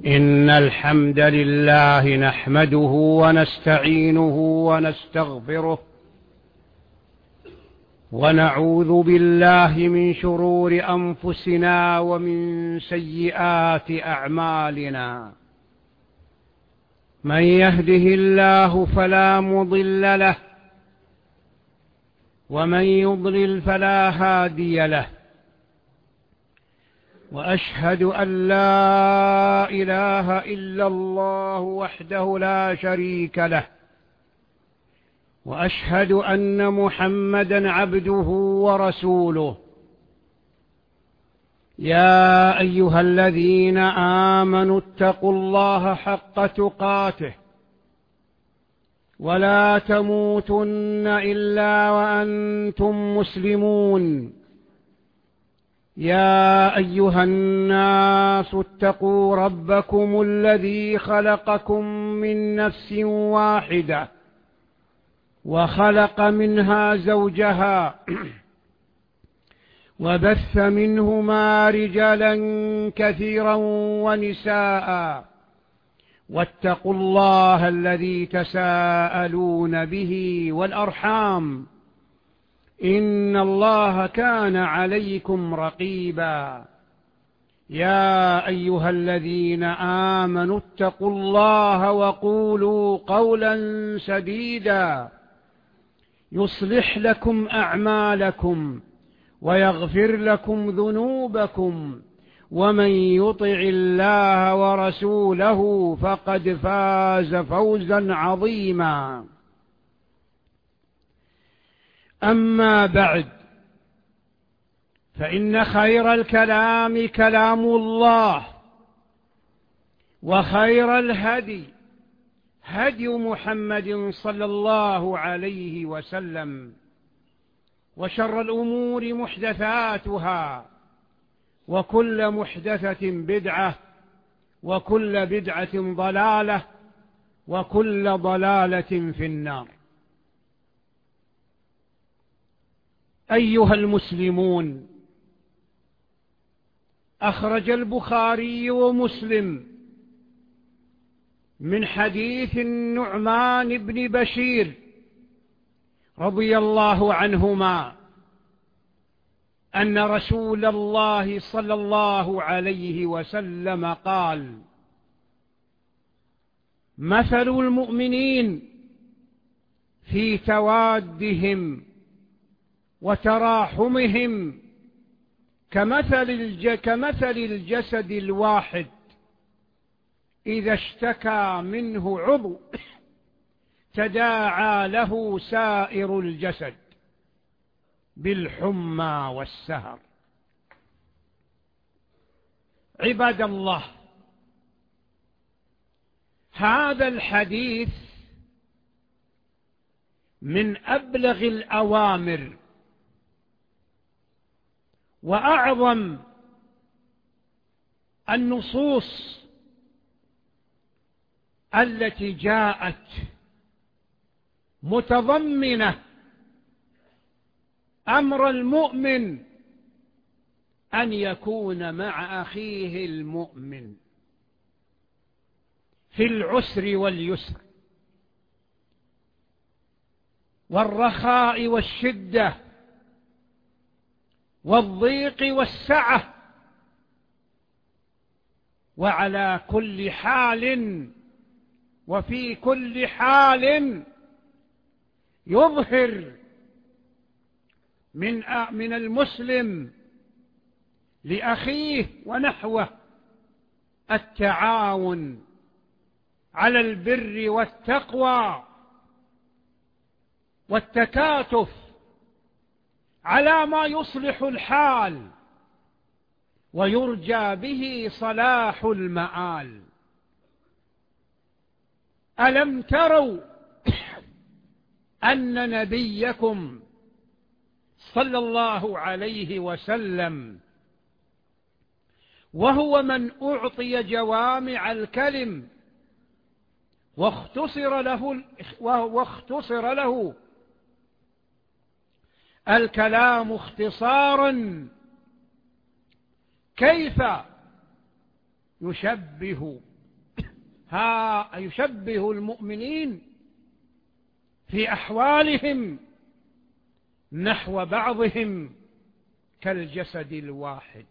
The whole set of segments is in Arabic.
إن الحمد لله نحمده ونستعينه ونستغفره ونعوذ بالله من شرور أنفسنا ومن سيئات أعمالنا. من يهده الله فلا مضل له ومن يضلل فلا هادي له، وأشهد أن لا إله إلا الله وحده لا شريك له، وأشهد أن محمدا عبده ورسوله. يا أيها الذين آمنوا اتقوا الله حق تقاته ولا تموتن إلا وأنتم مسلمون. يا أيها الناس اتقوا ربكم الذي خلقكم من نفس واحدة وخلق منها زوجها وبث منهما رجالا كثيرا ونساء، واتقوا الله الذي تساءلون به والأرحام، إن الله كان عليكم رقيبا. يا أيها الذين آمنوا اتقوا الله وقولوا قولا سديدا يصلح لكم أعمالكم ويغفر لكم ذنوبكم، ومن يطع الله ورسوله فقد فاز فوزا عظيما. أما بعد، فإن خير الكلام كلام الله، وخير الهدي هدي محمد صلى الله عليه وسلم، وشر الأمور محدثاتها، وكل محدثة بدعة، وكل بدعة ضلالة، وكل ضلالة في النار. أيها المسلمون، أخرج البخاري ومسلم من حديث النعمان بن بشير رضي الله عنهما أن رسول الله صلى الله عليه وسلم قال: مثل المؤمنين في توادهم وتراحمهم كمثل الجسد الواحد إذا اشتكى منه عضو تداعى له سائر الجسد بالحمى والسهر. عباد الله، هذا الحديث من أبلغ الأوامر وأعظم النصوص التي جاءت متضمنة أمر المؤمن أن يكون مع أخيه المؤمن في العسر واليسر، والرخاء والشدة، والضيق والسعة، وعلى كل حال وفي كل حال يظهر من المسلم لأخيه ونحوه التعاون على البر والتقوى، والتكاتف على ما يصلح الحال ويرجى به صلاح المآل. ألم تروا أن نبيكم صلى الله عليه وسلم وهو من أعطي جوامع الكلم واختصر له الكلام اختصارا، كيف يشبه يشبه المؤمنين في أحوالهم نحو بعضهم كالجسد الواحد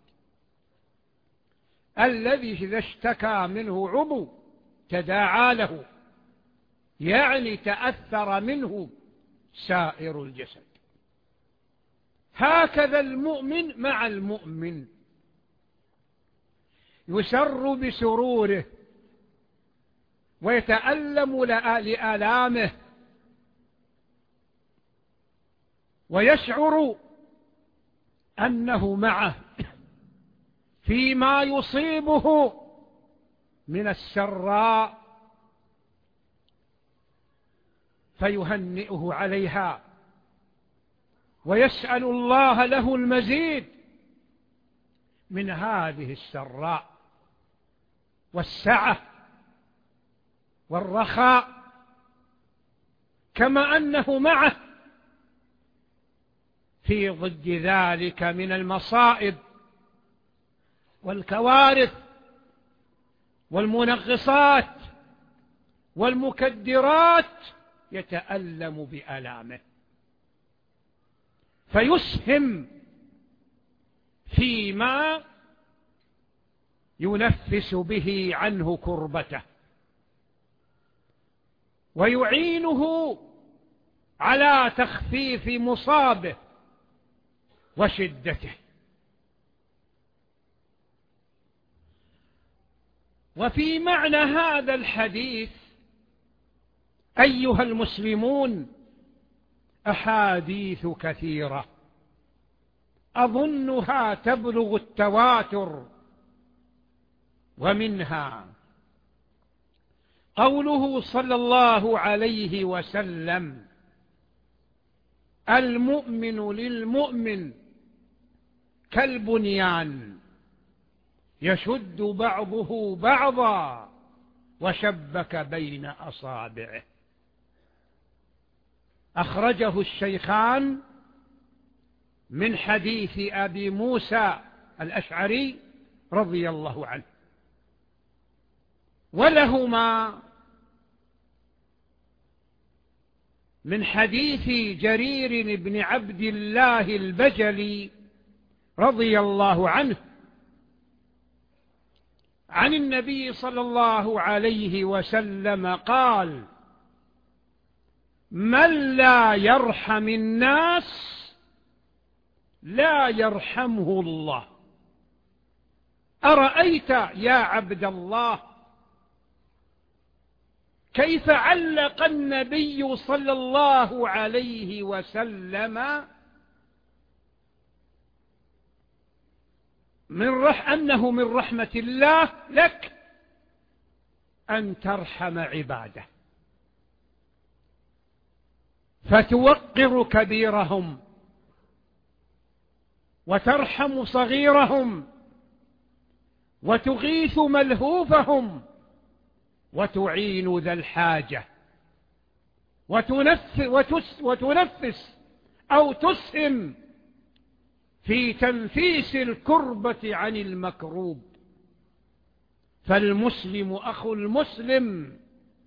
الذي إذا اشتكى منه عضو تداعى له، يعني تأثر منه سائر الجسد. هكذا المؤمن مع المؤمن يسر بسروره ويتألم لآلامه ويشعر أنه معه فيما يصيبه من السراء فيهنئه عليها ويسأل الله له المزيد من هذه السراء والسعة والرخاء، كما أنه معه في ضد ذلك من المصائب والكوارث والمنغصات والمكدرات، يتألم بآلامه فيسهم فيما ينفس به عنه كربته ويعينه على تخفيف مصابه وشدته. وفي معنى هذا الحديث أيها المسلمون أحاديث كثيرة أظنها تبلغ التواتر، ومنها قوله صلى الله عليه وسلم: المؤمن للمؤمن كالبنيان يشد بعضه بعضا وشبك بين أصابعه. أخرجه الشيخان من حديث أبي موسى الأشعري رضي الله عنه، ولهما من حديث جرير بن عبد الله البجلي رضي الله عنه عن النبي صلى الله عليه وسلم قال: من لا يرحم الناس لا يرحمه الله. أرأيت يا عبد الله كيف علق النبي صلى الله عليه وسلم أنه من رحمة الله لك أن ترحم عباده فتوقر كبيرهم وترحم صغيرهم وتغيث ملهوفهم وتعين ذا الحاجة وتنفس أو تسهم في تنفيس الكربة عن المكروب. فالمسلم أخو المسلم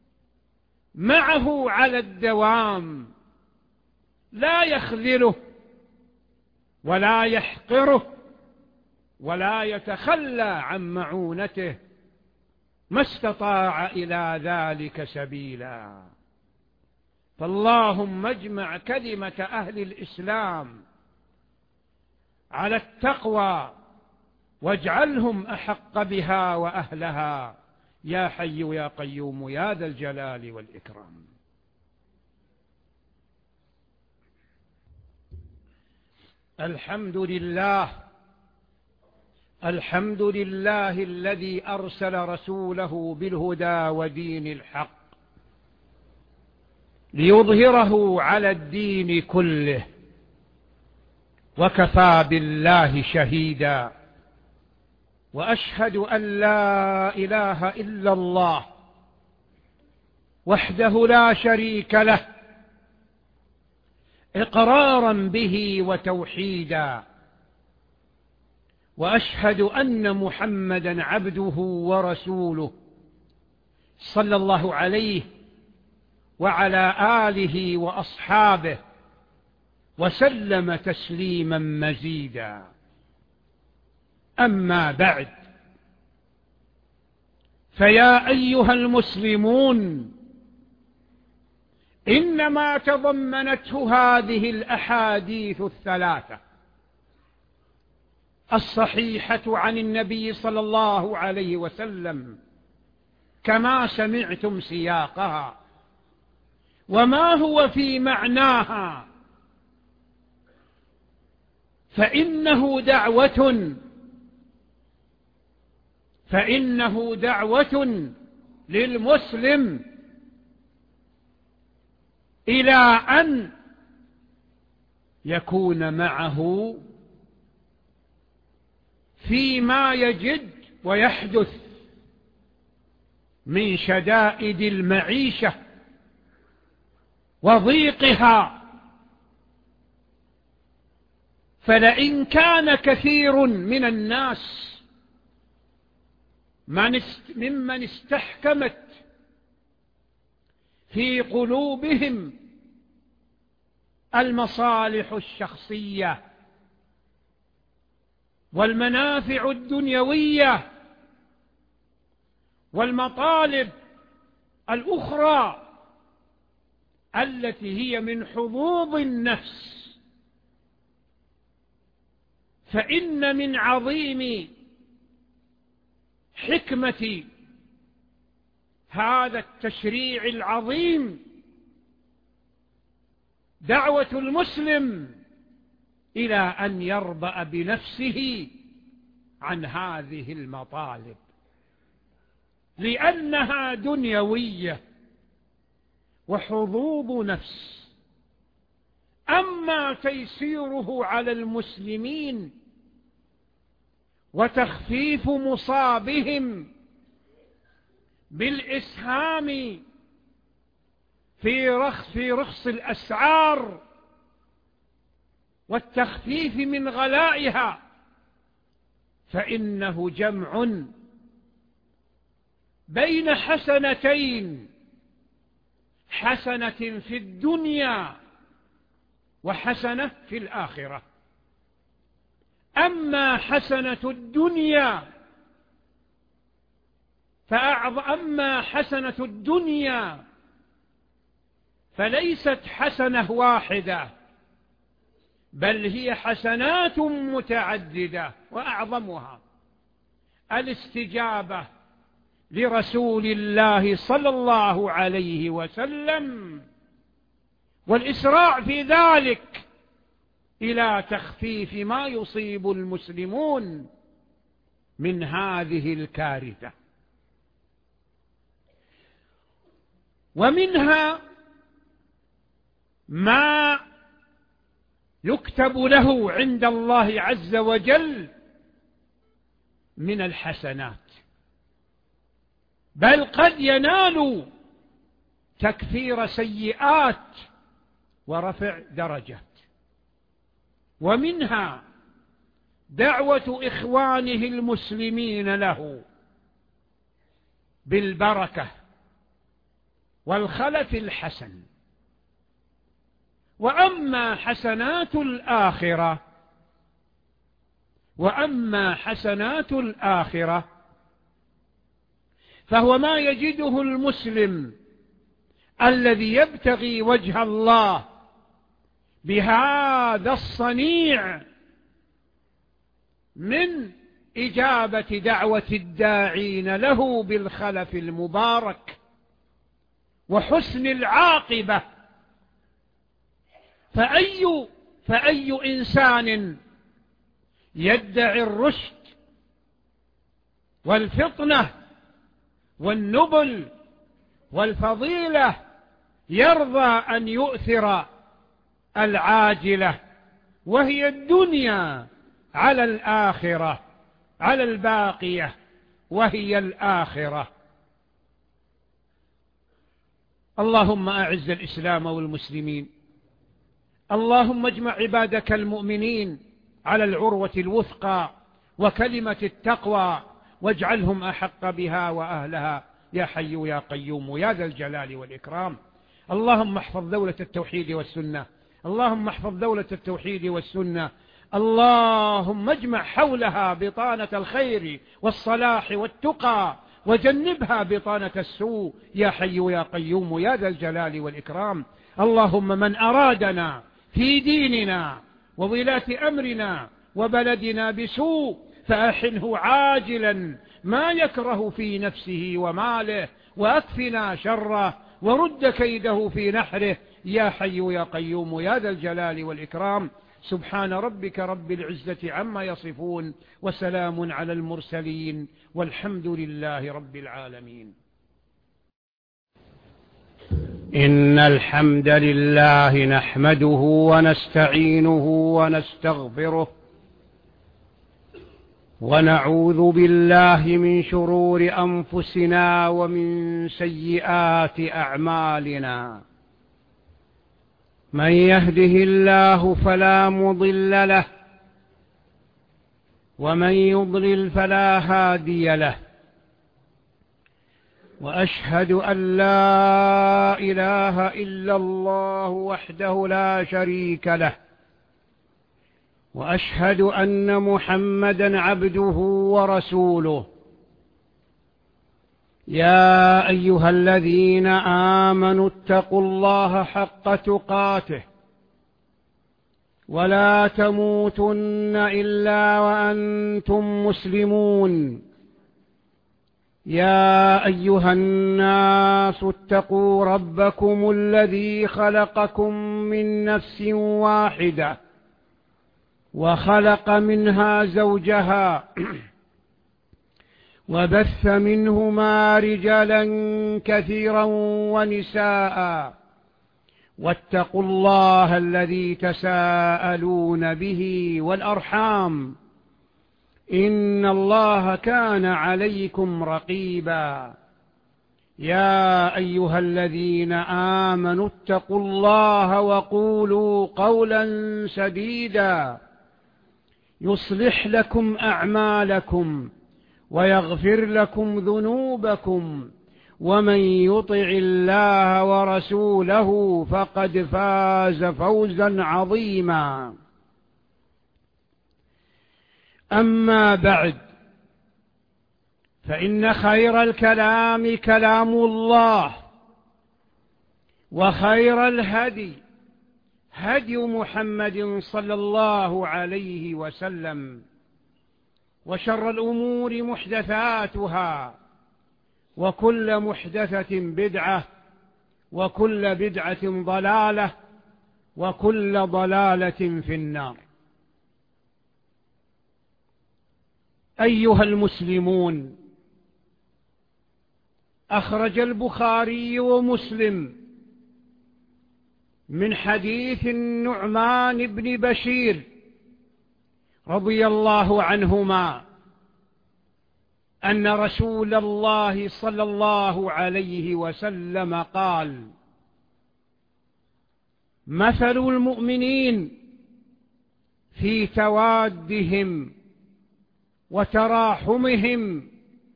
معه على الدوام، لا يخذله ولا يحقره ولا يتخلى عن معونته ما استطاع إلى ذلك سبيلا. فاللهم اجمع كلمة أهل الإسلام على التقوى واجعلهم أحق بها وأهلها يا حي يا قيوم يا ذا الجلال والإكرام. الحمد لله الذي أرسل رسوله بالهدى ودين الحق ليظهره على الدين كله، وكفى بالله شهيدا. وأشهد أن لا إله إلا الله وحده لا شريك له إقرارا به وتوحيدا، وأشهد أن محمدا عبده ورسوله صلى الله عليه وعلى آله وأصحابه وسلم تسليما مزيدا. أما بعد، فيا أيها المسلمون، إنما تضمنته هذه الأحاديث الثلاثة الصحيحة عن النبي صلى الله عليه وسلم كما سمعتم سياقها وما هو في معناها، فإنه دعوة للمسلم إلى أن يكون معه فيما يجد ويحدث من شدائد المعيشة وضيقها. فلئن كان كثير من الناس ممن استحكمت في قلوبهم المصالح الشخصية والمنافع الدنيوية والمطالب الأخرى التي هي من حظوظ النفس، فإن من عظيم حكمة هذا التشريع العظيم دعوة المسلم إلى أن يربأ بنفسه عن هذه المطالب، لأنها دنيوية وحظوظ نفس. أما تيسيره على المسلمين وتخفيف مصابهم بالإسهام في رخص الأسعار والتخفيف من غلائها، فإنه جمع بين حسنتين، حسنة في الدنيا وحسنة في الآخرة. أما حسنة الدنيا فليست حسنة واحدة، بل هي حسنات متعددة، وأعظمها الاستجابة لرسول الله صلى الله عليه وسلم والإسراع في ذلك إلى تخفيف ما يصيب المسلمون من هذه الكارثة. ومنها ما يكتب له عند الله عز وجل من الحسنات، بل قد ينال تكفير سيئات ورفع درجات. ومنها دعوة إخوانه المسلمين له بالبركة والخلف الحسن. وأما حسنات الآخرة فهو ما يجده المسلم الذي يبتغي وجه الله بهذا الصنيع من إجابة دعوة الداعين له بالخلف المبارك وحسن العاقبة. فأي إنسان يدعي الرشد والفطنة والنبل والفضيلة يرضى أن يؤثر العاجلة وهي الدنيا على الآخرة، على الباقية وهي الآخرة. اللهم أعز الإسلام والمسلمين، اللهم اجمع عبادك المؤمنين على العروة الوثقى وكلمة التقوى، واجعلهم أحق بها وأهلها يا حي يا قيوم يا ذا الجلال والإكرام. اللهم احفظ دولة التوحيد والسنة، اللهم احفظ دولة التوحيد والسنة، اللهم اجمع حولها بطانة الخير والصلاح والتقى، وجنبها بطانة السوء يا حي يا قيوم يا ذا الجلال والإكرام. اللهم من أرادنا في ديننا وولاة أمرنا وبلدنا بسوء فأحنه عاجلا ما يكره في نفسه وماله، وأكفنا شره ورد كيده في نحره يا حي يا قيوم يا ذا الجلال والإكرام. سبحان ربك رب العزة عما يصفون، وسلام على المرسلين، والحمد لله رب العالمين. إن الحمد لله نحمده ونستعينه ونستغفره، ونعوذ بالله من شرور أنفسنا ومن سيئات أعمالنا. من يهده الله فلا مضل له، ومن يضلل فلا هادي له، وأشهد أن لا إله إلا الله وحده لا شريك له، وأشهد أن محمدا عبده ورسوله. يا أيها الذين آمنوا اتقوا الله حق تقاته ولا تموتن إلا وأنتم مسلمون. يا أيها الناس اتقوا ربكم الذي خلقكم من نفس واحدة وخلق منها زوجها وبث منهما رجالا كثيرا ونساء، واتقوا الله الذي تساءلون به والأرحام إن الله كان عليكم رقيبا. يا أيها الذين آمنوا اتقوا الله وقولوا قولا سديدا يصلح لكم أعمالكم ويغفر لكم ذنوبكم، ومن يطع الله ورسوله فقد فاز فوزا عظيما. أما بعد، فإن خير الكلام كلام الله، وخير الهدي هدي محمد صلى الله عليه وسلم، وشر الأمور محدثاتها، وكل محدثة بدعة، وكل بدعة ضلالة، وكل ضلالة في النار. أيها المسلمون، أخرج البخاري ومسلم من حديث النعمان بن بشير رضي الله عنهما أن رسول الله صلى الله عليه وسلم قال: مثل المؤمنين في توادهم وتراحمهم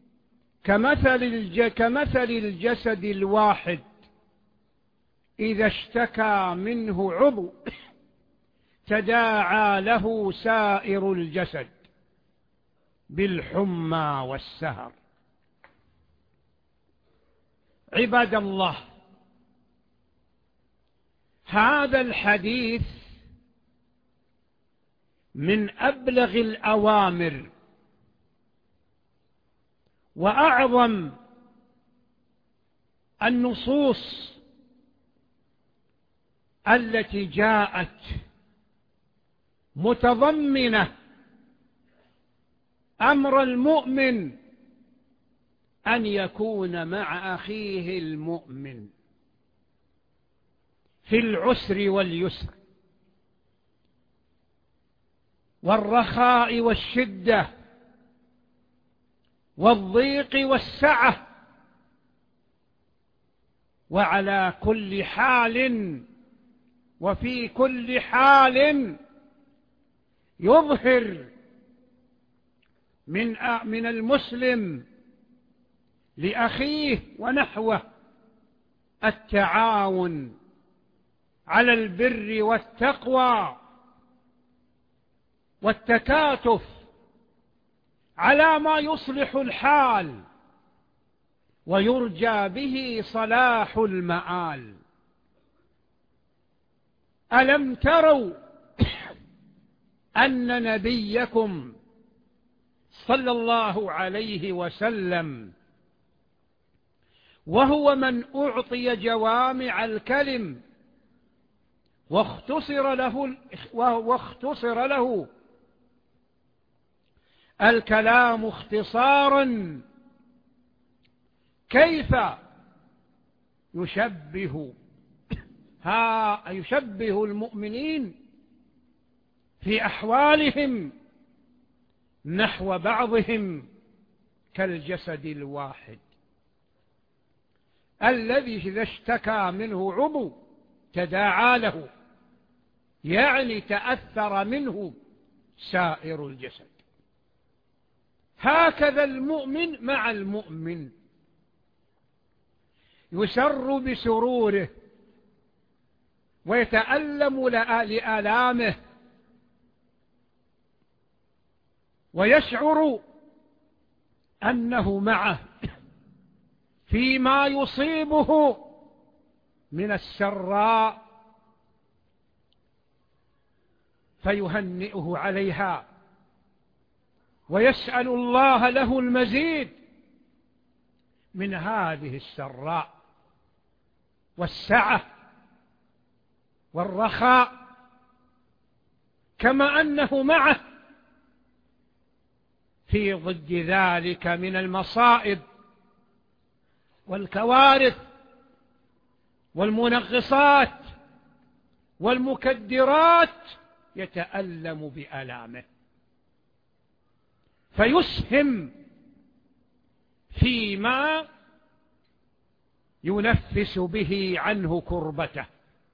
كمثل الجسد الواحد إذا اشتكى منه عضو تداعى له سائر الجسد بالحمى والسهر. عباد الله، هذا الحديث من أبلغ الأوامر وأعظم النصوص التي جاءت متضمنة أمر المؤمن أن يكون مع أخيه المؤمن في العسر واليسر، والرخاء والشدة، والضيق والسعة، وعلى كل حال وفي كل حال يظهر من المسلم لأخيه ونحوه، التعاون على البر والتقوى والتكاتف على ما يصلح الحال ويرجى به صلاح المآل. ألم تروا أن نبيكم صلى الله عليه وسلم وهو من أعطي جوامع الكلم واختصر له الكلام اختصارا، كيف يشبه المؤمنين في أحوالهم نحو بعضهم كالجسد الواحد الذي إذا اشتكى منه عضو تداعى له، يعني تأثر منه سائر الجسد. هكذا المؤمن مع المؤمن يسر بسروره ويتألم لآلامه ويشعر أنه معه فيما يصيبه من السراء فيهنئه عليها ويسأل الله له المزيد من هذه السراء والسعة والرخاء، كما أنه معه في ضد ذلك من المصائب والكوارث والمنغصات والمكدرات، يتألم بآلامه فيسهم فيما ينفس به عنه كربته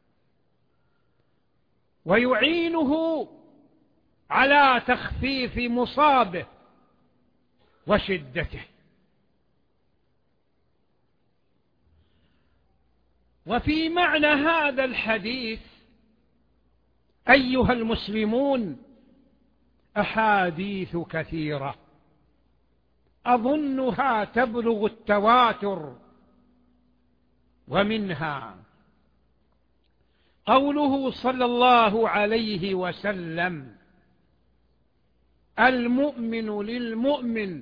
ويعينه على تخفيف مصابه وشدته. وفي معنى هذا الحديث أيها المسلمون أحاديث كثيرة أظنها تبلغ التواتر، ومنها قوله صلى الله عليه وسلم: المؤمن للمؤمن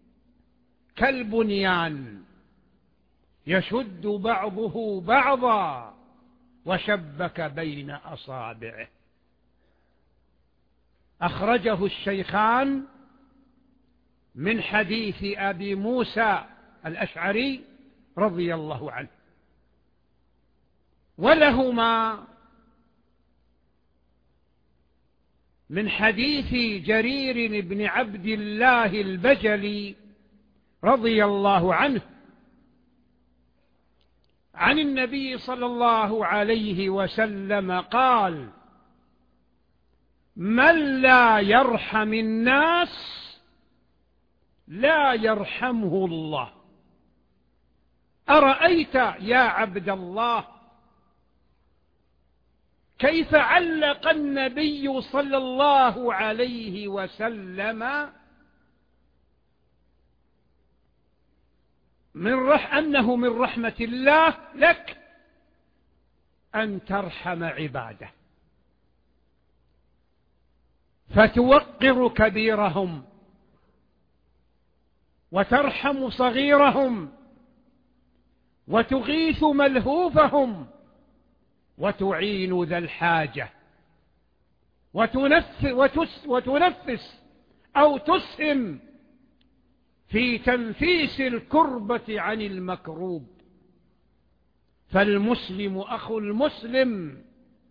كالبنيان يشد بعضه بعضا وشبك بين أصابعه. أخرجه الشيخان من حديث أبي موسى الأشعري رضي الله عنه، ولهما من حديث جرير بن عبد الله البجلي رضي الله عنه عن النبي صلى الله عليه وسلم قال: من لا يرحم الناس لا يرحمه الله. أرأيت يا عبد الله كيف علق النبي صلى الله عليه وسلم أنه من رحمة الله لك أن ترحم عباده فتوقر كبيرهم وترحم صغيرهم وتغيث ملهوفهم وتعين ذا الحاجة وتنفس أو تسهم في تنفيس الكربة عن المكروب. فالمسلم أخو المسلم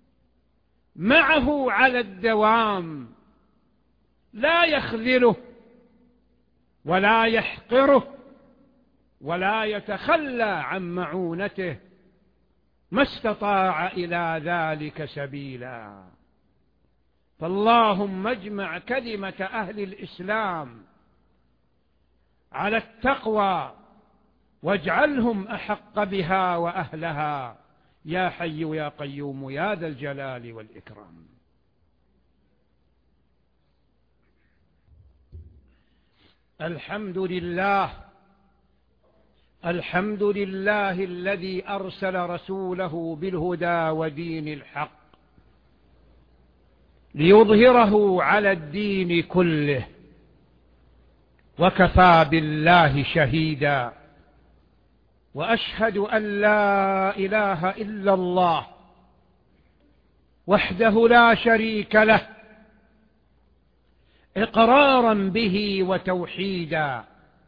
معه على الدوام، لا يخذله ولا يحقره ولا يتخلى عن معونته ما استطاع إلى ذلك سبيلا. فاللهم اجمع كلمة أهل الإسلام على التقوى واجعلهم أحق بها وأهلها يا حي يا قيوم يا ذا الجلال والإكرام. الحمد لله، الحمد لله الذي أرسل رسوله بالهدى ودين الحق ليظهره على الدين كله، وكفى بالله شهيدا. وأشهد أن لا إله إلا الله وحده لا شريك له، إقرارا به وتوحيدا.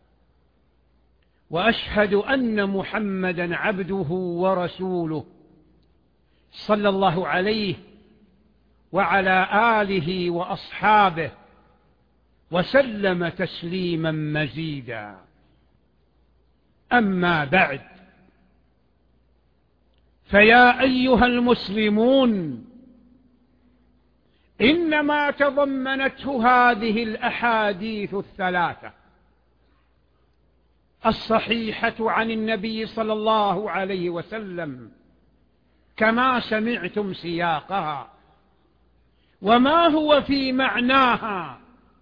وأشهد أن محمدا عبده ورسوله صلى الله عليه وعلى آله وأصحابه وسلم تسليما مزيدا. أما بعد، فيا أيها المسلمون، إنما تضمنته هذه الأحاديث الثلاثة الصحيحة عن النبي صلى الله عليه وسلم كما سمعتم سياقها وما هو في معناها،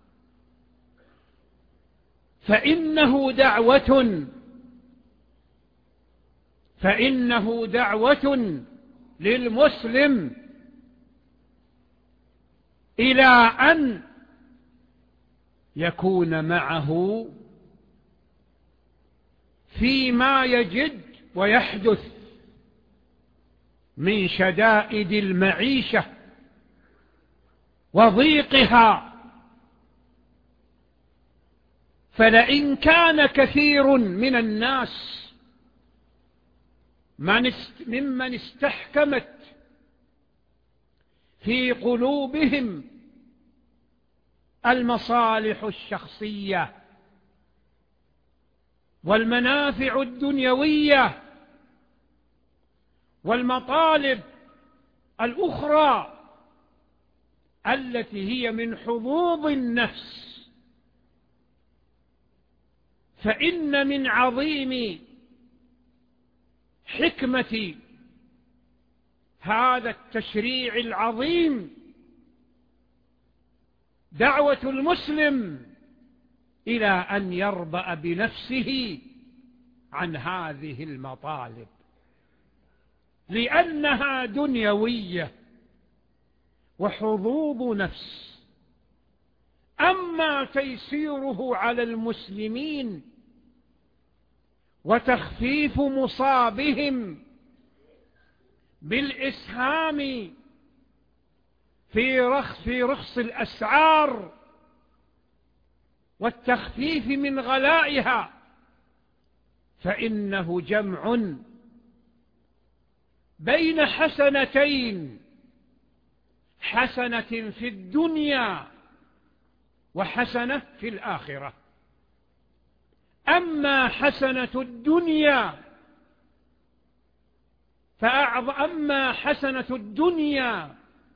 فإنه دعوة للمسلم إلى أن يكون معه فيما يجد ويحدث من شدائد المعيشة وضيقها. فلئن كان كثير من الناس ممن استحكمت في قلوبهم المصالح الشخصية والمنافع الدنيوية والمطالب الأخرى التي هي من حظوظ النفس، فإن من عظيم حكمة هذا التشريع العظيم دعوة المسلم إلى أن يربأ بنفسه عن هذه المطالب، لأنها دنيوية وحظوظ نفس. أما تيسيره على المسلمين وتخفيف مصابهم بالإسهام في رخص الأسعار والتخفيف من غلائها، فإنه جمع بين حسنتين، حسنة في الدنيا وحسنة في الآخرة. أما حسنة الدنيا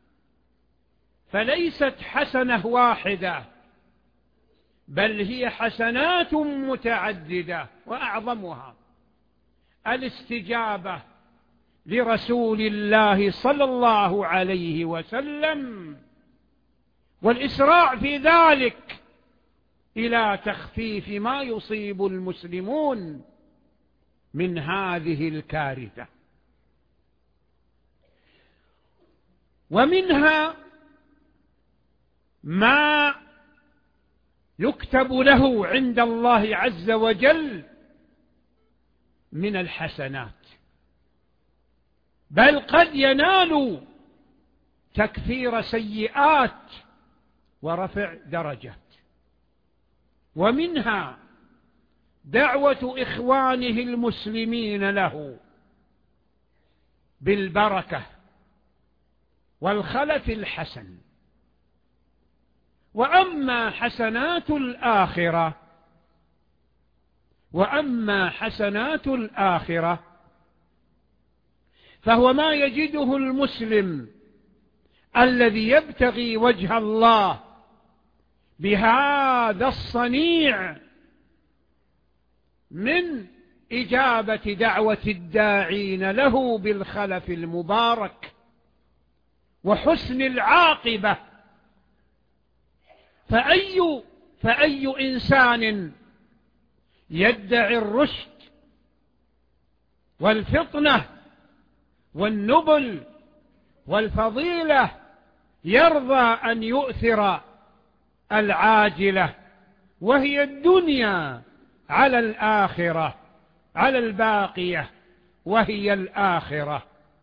فليست حسنة واحدة، بل هي حسنات متعددة، وأعظمها الاستجابة لرسول الله صلى الله عليه وسلم والإسراع في ذلك إلى تخفيف ما يصيب المسلمون من هذه الكارثة. ومنها ما يكتب له عند الله عز وجل من الحسنات، بل قد ينال تكفير سيئات ورفع درجات. ومنها دعوة إخوانه المسلمين له بالبركة والخلف الحسن. وأما حسنات الآخرة فهو ما يجده المسلم الذي يبتغي وجه الله بهذا الصنيع من إجابة دعوة الداعين له بالخلف المبارك وحسن العاقبة. فأي إنسان يدعي الرشد والفطنة والنبل والفضيلة يرضى أن يؤثر العاجلة وهي الدنيا على الآخرة، على الباقية وهي الآخرة.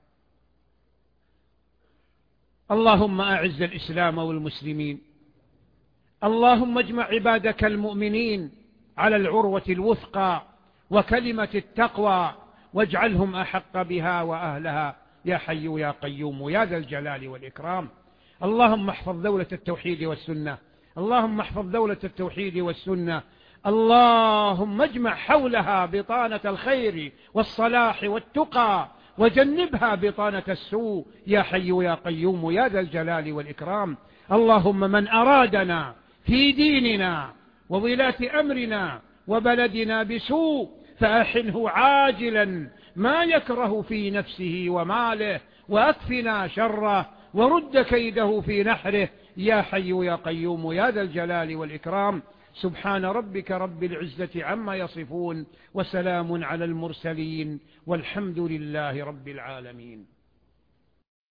اللهم أعز الإسلام والمسلمين، اللهم اجمع عبادك المؤمنين على العروة الوثقى وكلمة التقوى، واجعلهم أحق بها وأهلها يا حي يا قيوم يا ذا الجلال والإكرام. اللهم احفظ دولة التوحيد والسنة، اللهم احفظ دولة التوحيد والسنة، اللهم اجمع حولها بطانة الخير والصلاح والتقى، وجنبها بطانة السوء يا حي يا قيوم يا ذا الجلال والإكرام. اللهم من أرادنا في ديننا وولاة أمرنا وبلدنا بسوء فأحنه عاجلا ما يكره في نفسه وماله، وأكفنا شره ورد كيده في نحره يا حي يا قيوم يا ذا الجلال والإكرام. سبحان ربك رب العزة عما يصفون، وسلام على المرسلين، والحمد لله رب العالمين.